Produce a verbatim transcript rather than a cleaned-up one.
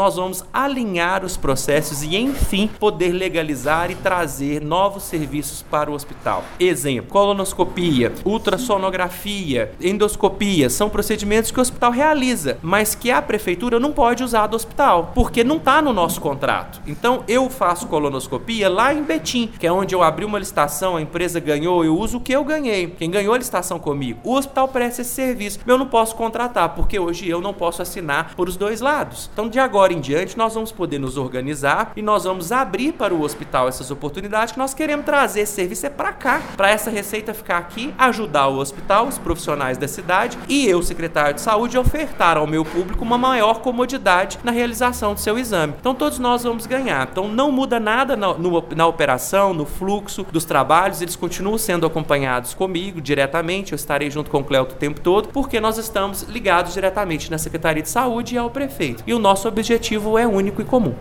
nós vamos alinhar os processos e, enfim, poder legalizar e trazer novos serviços para o hospital. Exemplo, colonoscopia, ultrassonografia, endoscopia, são procedimentos que o hospital realiza, mas que a prefeitura não pode usar do hospital, porque não está no nosso contrato. Então, eu faço colonoscopia lá em Betim, que é onde eu abri uma licitação, a empresa ganhou, eu uso o que eu ganhei. Quem ganhou a licitação comigo? O hospital presta esse serviço. Eu não posso contratar, porque hoje eu não posso assinar por os dois lados. Então, de agora em diante, nós vamos poder nos organizar e nós vamos abrir para o hospital essas oportunidades que nós queremos trazer esse serviço é para cá, para essa receita ficar aqui, ajudar o hospital, os profissionais da cidade e eu, secretário de saúde, ofertar ao meu público uma maior comodidade na realização do seu exame. Então, todos nós vamos ganhar. Então, não muda nada na, no, na operação, no fluxo dos trabalhos, eles continuam sendo acompanhados comigo diretamente, eu estarei junto com o Cleuto o tempo todo, porque nós estamos ligados diretamente na Secretaria de Saúde e ao prefeito. E o nosso objetivo é único e comum.